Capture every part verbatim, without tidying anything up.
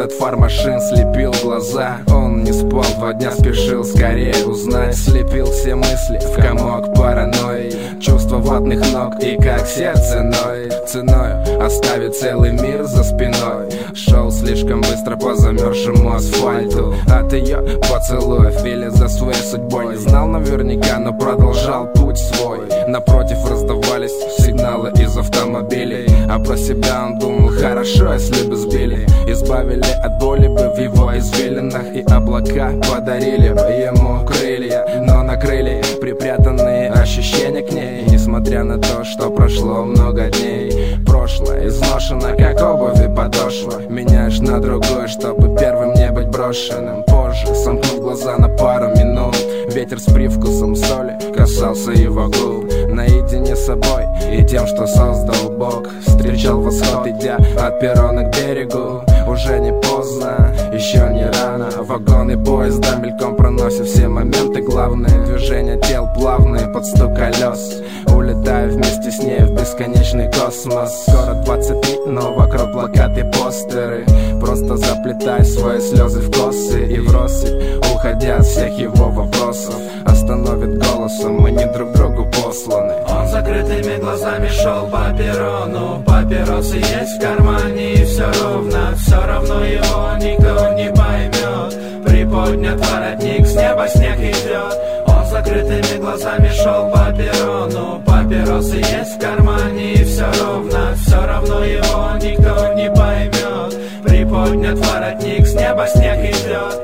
от фар машин слепил глаза. Он не спал два дня, спешил скорее узнать. Слепил все мысли в комок паранойи, чувства ватных ног и как сердце ноет. Ценою оставить целый мир за спиной. Шел слишком быстро по замерзшему асфальту от ее поцелуев или за своей судьбой. Не знал наверняка, но продолжал путь свой. Напротив раздавались сигналы из автомобилей, а про себя он думал: хорошо, если бы сбили. Избавили от боли бы в его извилинах, и облака подарили бы ему крылья. Но накрыли припрятанные ощущения к ней, несмотря на то, что прошло много дней. Прошлое изношено, как обувь и подошва. Меняешь на другое, чтобы первым не быть брошенным. Позже, сомкнув глаза на пару минут, ветер с привкусом соли касался его губ. Наедине с собой и тем, что создал Бог, встречал восход, идя от перрона к берегу. Уже не поздно, еще не рано. Вагоны поезда мельком проносят все моменты главные. Движения тел плавные под стук колес. Улетаю вместе с ней в бесконечный космос. Скоро двадцать три, но вокруг плакаты, постеры. Просто заплетай свои слезы в косы и в россыпь, уходя от всех его вопросов. Остановит голосом, мы не друг другу посланы. Он закрытыми глазами шел по перрону. Папиросы есть в кармане и все ровно. Все равно его никто не поймет. Приподнят воротник, с неба снег идет. Он закрытыми глазами шел по перрону. Папиросы есть в кармане и все ровно. Все равно его никто не поймет. Приподнят воротник, с неба снег идет.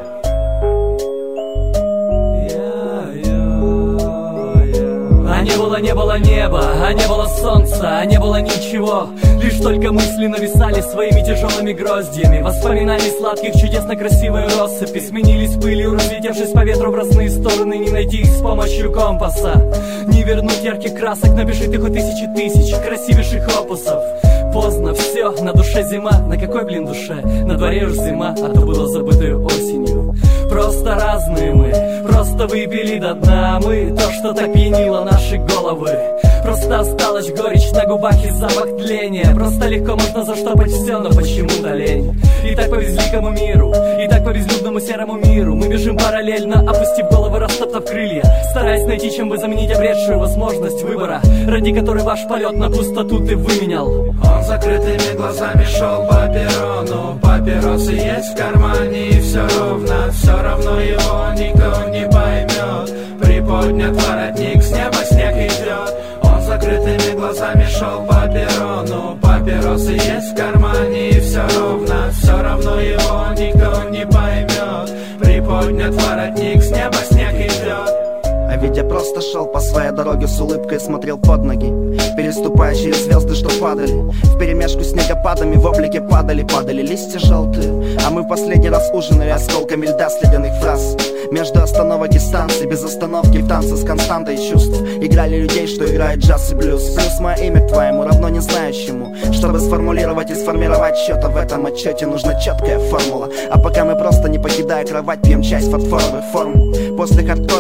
А не было, не было неба, а не было солнца, а не было ничего. Лишь только мысли нависали своими тяжелыми гроздьями. Воспоминаний сладких, чудесно красивые россыпи сменились пылью, разлетевшись по ветру в разные стороны. Не найти их с помощью компаса, не вернуть ярких красок. Напиши ты хоть тысячи тысяч красивейших опусов. Поздно, все, на душе зима. На какой, блин, душе? На дворе уж зима, а то было забытую осенью. Просто разные мы, просто выпили до дна мы то, что так пьянило наши головы. Просто осталась горечь на губах и запах тления. Просто легко можно заштопать все, но почему-то лень. И так по безликому миру, и так по безлюдному серому миру мы бежим параллельно, опустив головы, растоптав крылья, стараясь найти, чем бы заменить обретшую возможность выбора, ради которой ваш полет на пустоту ты выменял. Он закрытыми глазами шел по перрону. Папиросы есть в кармане и все ровно. Все равно его никто не поймет. Приподнят воротник, с неба снег идет. Он закрытыми глазами шел по перрону. Папиросы есть в кармане и все ровно. Все равно его никто не поймет. Приподнят воротник, с неба снег идет. А ведь я просто шел по своей дороге с улыбкой, смотрел под ноги, переступая через звезды, что падали. Вперемешку с снегопадами в облаке падали, падали листья желтые. А мы в последний раз ужинали осколками льда с ледяных фраз. Между остановок и станций, без остановки в танце с константой чувств. Играли людей, что играет джаз и блюз. Плюс мое имя к твоему равно не знающему. Чтобы сформулировать и сформировать что-то в этом отчете, нужна четкая формула. А пока мы просто, не покидая кровать, пьем чай с фарфоровых форм. После хардкора